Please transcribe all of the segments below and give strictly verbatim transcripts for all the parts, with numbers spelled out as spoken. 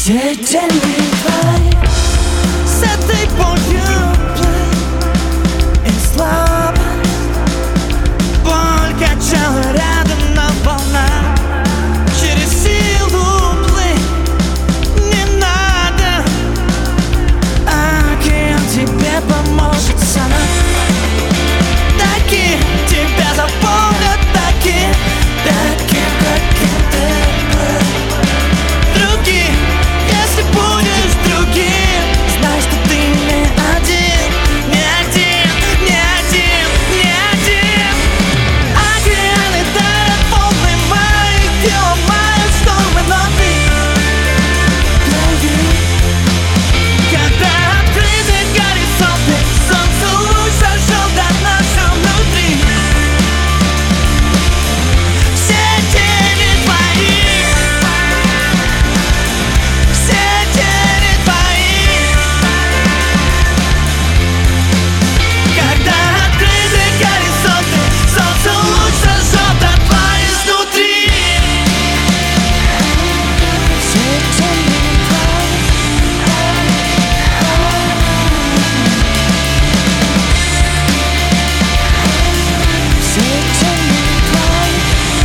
Все тени твои с этой болью плыть и слабо. Боль качала рядом на волнах. Через силу плыть не надо. Океан тебе поможет сама. Такие тебя запомнят, такие, такие, каким ты был. Другие, если будешь другим, знай, что ты не один, не один, не один, не один. Океаны дарят волны мои, и ломают штормы, но ты плыви. Когда открыты горизонты, солнце луч зажжет до нашего внутри. Все тени твои, все тени твои. Когда открыты горизонты, солнце луч зажжет до твоей изнутри. Все тени твои, все тени твои.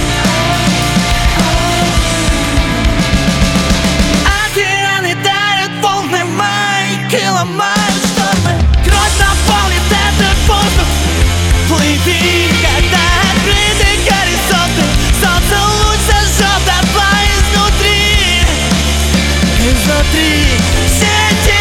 Океаны дарят волны мои, и ломают штормы. Кровь наполнит этот воздух. Плыви, когда открыты горизонты, солнце луч зажжет до твоей изнутри. Изнутри все те